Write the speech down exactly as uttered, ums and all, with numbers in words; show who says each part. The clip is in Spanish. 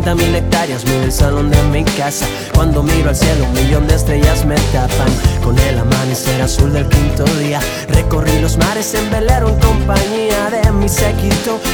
Speaker 1: cincuenta mil hectáreas mide el salón de mi casa. Cuando miro al cielo un millón de estrellas me tapan. Con el amanecer azul del quinto día recorrí los mares en velero en compañía de mi séquito.